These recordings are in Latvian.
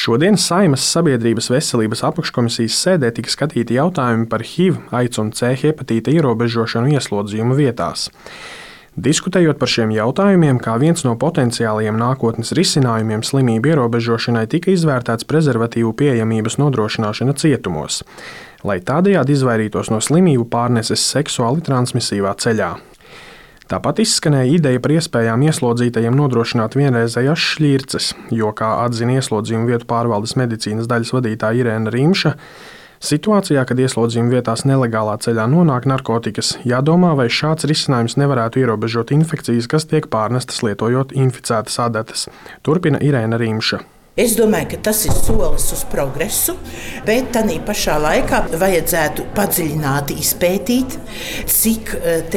Šodien Saeimas Sabiedrības veselības apakškomisijas sēdē tika skatīti jautājumi par HIV, aids un C hepatīta ierobežošanu ieslodzījuma vietās. Diskutējot par šiem jautājumiem, kā viens no potenciālajiem nākotnes risinājumiem slimību ierobežošanai, tika izvērtēts prezervatīvu pieejamības nodrošināšana cietumos, lai tādējādi izvairītos no slimību pārneses seksuāli transmisīvā ceļā. Tāpat izskanēja ideja par iespējām ieslodzītajiem nodrošināt vienreizējās šķirces, jo, kā atzina ieslodzījuma vietu pārvaldes medicīnas daļas vadītāja Irēna Rimša, situācijā, kad ieslodzījuma vietās nelegālā ceļā nonāk narkotikas, jādomā, vai šāds risinājums nevarētu ierobežot infekcijas, kas tiek pārnestas lietojot inficētas adatas. Turpina Irēna Rimša. Es domāju, ka tas ir solis uz progresu, bet tādā pašā laikā vajadzētu padziļināti izpētīt, cik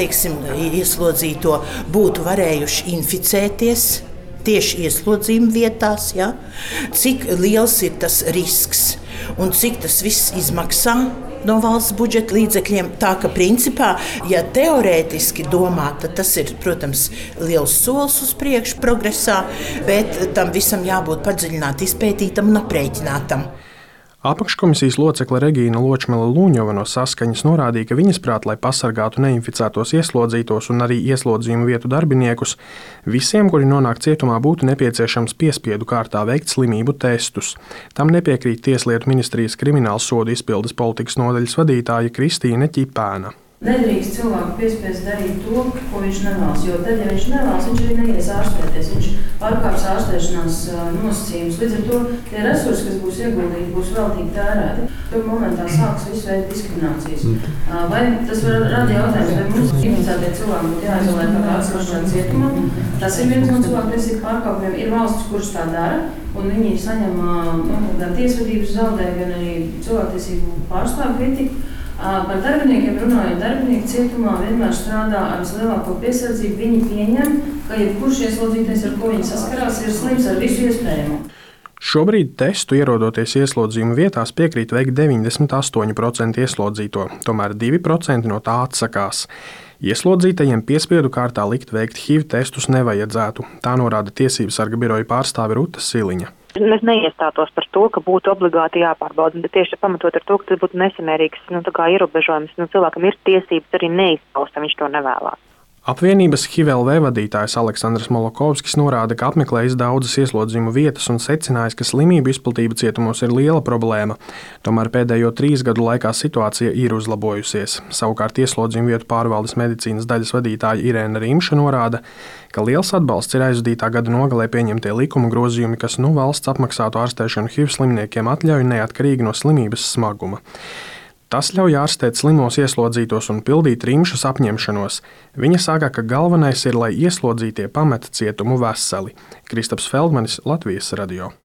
ieslodzīto būtu varējuši inficēties tieši ieslodzījuma vietās, ja? Cik liels ir tas risks un cik tas viss izmaksā no valsts budžeta līdzekļiem. Tā ka principā, ja teorētiski domā, tad tas ir, protams, liels solis uz priekšu progresā, bet tam visam jābūt padziļināti izpētītam un aprēķinātam. Apakškomisijas locekle Regīna Ločmele-Luņova no Saskaņas norādīja, ka viņas prāt, lai pasargātu neinficētos ieslodzītos un arī ieslodzījuma vietu darbiniekus, visiem, kuri nonāk cietumā, būtu nepieciešams piespiedu kārtā veikt slimību testus. Tam nepiekrīt Tieslietu ministrijas krimināla sodu izpildes politikas nodaļas vadītāja Kristīne Ķipēna. Nedrīkst cilvēku piespiest darīt to, ko viņš nevēlas, jo tad, ja viņš nevēlas, viņš arī neies ārstēties, viņš pārkāps ārstēšanās nosacījumus. Līdz ar to tie resursi, kas būs ieguldīti, būs veltīgi tērēti. Tur momentā sāks visu veidu diskriminācijas. Vai tas var radīt jautājums, vai mums inficētie cilvēki būtu jāizolē kā atsevišķā cietumā? Tas ir viens no cilvēktiesību pārkāpumiem. Ir valstis, kuras tā dara, un viņi saņem gan tiesvedības zaudē, gan arī cilvēktiesību pārstāvju kritiku. Par darbiniekiem runājot, darbinieki cietumā vienmēr strādā ar vislielāko piesardzību. Viņi pieņem, ka jebkurš ieslodzītais, ar ko viņi saskarās, ir slims ar visu iespējamo. Šobrīd testu ierodoties ieslodzījuma vietās piekrīt veikt 98% ieslodzīto, tomēr 2% no tā atsakās. Ieslodzītajiem piespiedu kārtā likt veikt HIV testus nevajadzētu, tā norāda Tiesību sarga biroja pārstāve Ruta Siliņa. Es neiestātos par to, ka būtu obligāti jāpārbauda, bet tieši pamatot ar to, ka tas būtu nesamērīgs ierobežojums. Cilvēkam ir tiesības arī neizpaust, ja viņš to nevēlās. Apvienības HIV-LV vadītājs Aleksandrs Molokovskis norāda, ka apmeklējis daudzas ieslodzījuma vietas un secinājis, ka slimību izplatība cietumos ir liela problēma. Tomēr pēdējo 3 gadu laikā situācija ir uzlabojusies. Savukārt ieslodzījuma vietu pārvaldes medicīnas daļas vadītāja Irēna Rimša norāda, ka liels atbalsts ir aizvadītā gada nogalē pieņemtie likuma grozījumi, kas valsts apmaksātu ārstēšanu HIV slimniekiem atļauj neatkarīgi no slimības smaguma. Tas ļauj ārstēt slimos ieslodzītos un pildīt Rimšas apņemšanos. Viņa saka, ka galvenais ir, lai ieslodzītie pameta cietumu veseli. Kristaps Feldmanis, Latvijas radio.